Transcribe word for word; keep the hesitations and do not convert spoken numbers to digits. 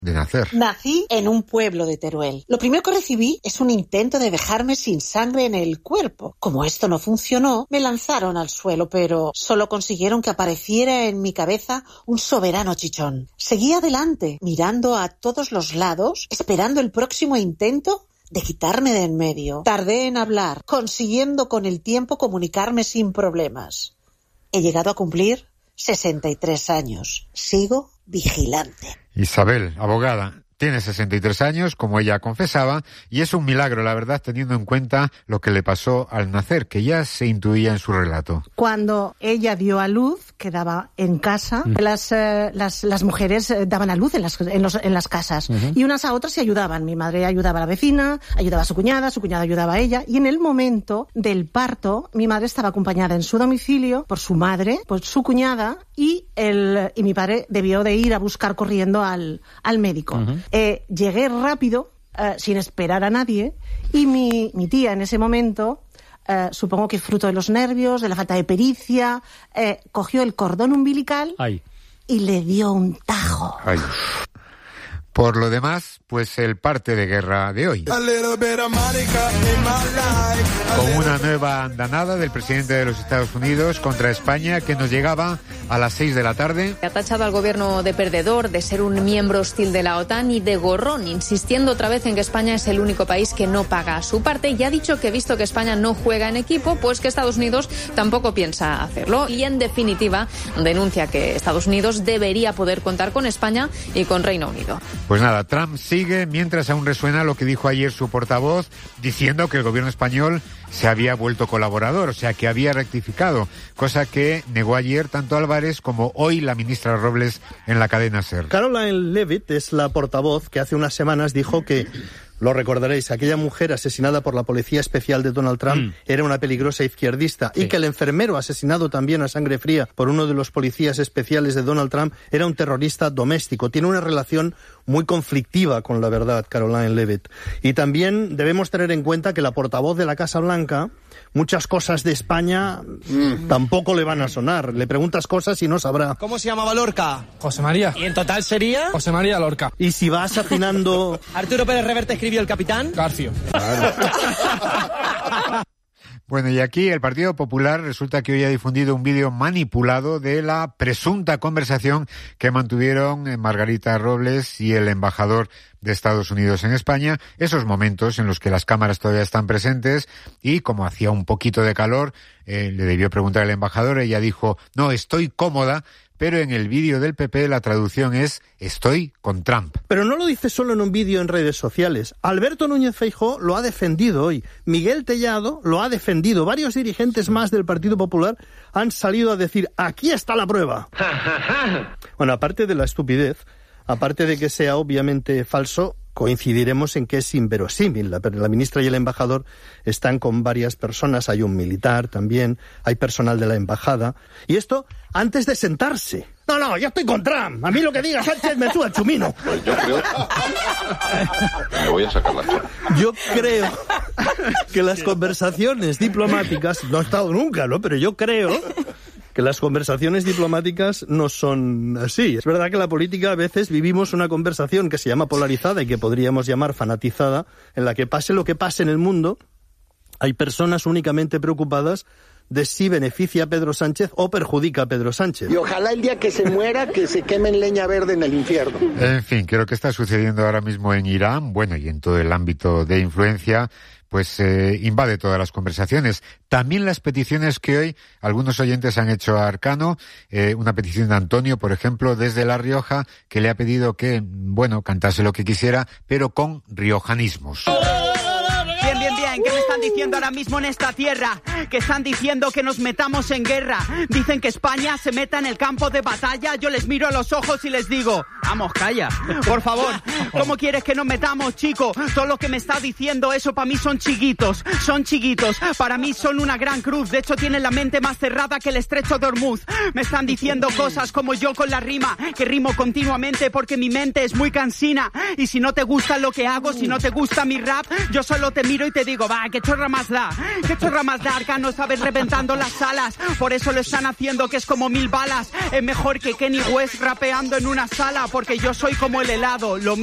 de nacer. Nací en un pueblo de Teruel. Lo primero que recibí es un intento de dejarme sin sangre en el cuerpo. Como esto no funcionó, me lanzaron al suelo, pero solo consiguieron que apareciera en mi cabeza un soberano chichón. Seguí adelante, mirando a todos los lados, esperando el próximo intento de quitarme de en medio. Tardé en hablar, consiguiendo con el tiempo comunicarme sin problemas. He llegado a cumplir sesenta y tres años. Sigo vigilante. Isabel, abogada, tiene sesenta y tres años, como ella confesaba, y es un milagro, la verdad, teniendo en cuenta lo que le pasó al nacer, que ya se intuía en su relato. Cuando ella dio a luz, quedaba en casa, mm. las, eh, las, las mujeres eh, daban a luz en las, en los, en las casas, uh-huh. y unas a otras se ayudaban. Mi madre ayudaba a la vecina, ayudaba a su cuñada, su cuñada ayudaba a ella, y en el momento del parto, mi madre estaba acompañada en su domicilio por su madre, por su cuñada, y, el, y mi padre debió de ir a buscar corriendo al, al médico. Uh-huh. Eh, llegué rápido, eh, sin esperar a nadie, y mi, mi tía en ese momento, eh, supongo que fruto de los nervios, de la falta de pericia, eh, cogió el cordón umbilical Ay. y le dio un tajo. Ay. Por lo demás, pues el parte de guerra de hoy. Con una nueva andanada del presidente de los Estados Unidos contra España que nos llegaba a las seis de la tarde. Ha tachado al gobierno de perdedor, de ser un miembro hostil de la OTAN y de gorrón, insistiendo otra vez en que España es el único país que no paga su parte, y ha dicho que visto que España no juega en equipo, pues que Estados Unidos tampoco piensa hacerlo. Y en definitiva, denuncia que Estados Unidos debería poder contar con España y con Reino Unido. Pues nada, Trump sigue, mientras aún resuena lo que dijo ayer su portavoz, diciendo que el gobierno español se había vuelto colaborador, o sea, que había rectificado, cosa que negó ayer tanto Álvarez como hoy la ministra Robles en la cadena SER. Caroline Leavitt es la portavoz que hace unas semanas dijo que, lo recordaréis, aquella mujer asesinada por la Policía Especial de Donald Trump mm. era una peligrosa izquierdista, sí. y que el enfermero asesinado también a sangre fría por uno de los policías especiales de Donald Trump era un terrorista doméstico. Tiene una relación muy conflictiva con la verdad, Caroline Leavitt. Y también debemos tener en cuenta que la portavoz de la Casa Blanca, muchas cosas de España mm. tampoco le van a sonar. Le preguntas cosas y no sabrá. ¿Cómo se llamaba Lorca? José María. ¿Y en total sería? José María Lorca. Y si vas afinando... ¿Arturo Pérez Reverte escribió El Capitán? Garcio. Claro. Bueno, y aquí el Partido Popular resulta que hoy ha difundido un vídeo manipulado de la presunta conversación que mantuvieron Margarita Robles y el embajador de Estados Unidos en España, esos momentos en los que las cámaras todavía están presentes y como hacía un poquito de calor, eh, le debió preguntar al embajador, ella dijo, no, estoy cómoda, pero en el vídeo del P P la traducción es estoy con Trump. Pero no lo dice solo en un vídeo en redes sociales. Alberto Núñez Feijóo lo ha defendido hoy. Miguel Tellado lo ha defendido. Varios dirigentes más del Partido Popular han salido a decir, aquí está la prueba. Bueno, aparte de la estupidez, aparte de que sea obviamente falso, coincidiremos en que es inverosímil. La, la ministra y el embajador están con varias personas, hay un militar también, hay personal de la embajada, y esto antes de sentarse. No, no, yo estoy con Trump. A mí lo que diga Sánchez me sube el chumino. Pues yo creo... Me voy a sacar la cara. Yo creo que las conversaciones diplomáticas, no he estado nunca, ¿no? Pero yo creo que las conversaciones diplomáticas no son así. Es verdad que en la política a veces vivimos una conversación que se llama polarizada y que podríamos llamar fanatizada, en la que pase lo que pase en el mundo, hay personas únicamente preocupadas de si beneficia a Pedro Sánchez o perjudica a Pedro Sánchez. Y ojalá el día que se muera, que se queme en leña verde en el infierno. En fin, creo que está sucediendo ahora mismo en Irán, bueno, y en todo el ámbito de influencia, pues eh, invade todas las conversaciones. También las peticiones que hoy algunos oyentes han hecho a Arcano, eh, una petición de Antonio, por ejemplo, desde La Rioja, que le ha pedido que, bueno, cantase lo que quisiera, pero con riojanismos. Bien, bien, bien, ¿qué me están diciendo ahora mismo en esta tierra? Que están diciendo que nos metamos en guerra. Dicen que España se meta en el campo de batalla. Yo les miro a los ojos y les digo, vamos, calla, por favor. ¿Cómo quieres que nos metamos, chico? Todo lo que me está diciendo eso para mí son chiquitos, son chiquitos. Para mí son una gran cruz. De hecho, tienen la mente más cerrada que el estrecho de Hormuz. Me están diciendo cosas como yo con la rima, que rimo continuamente porque mi mente es muy cansina. Y si no te gusta lo que hago, si no te gusta mi rap, yo solo te miro y te digo, va, que chorra más da? ¿Qué chorra más da? Arcano, sabes, reventando las salas. Por eso lo están haciendo, que es como mil balas. Es mejor que Kenny West rapeando en una sala, porque yo soy como el helado. Lo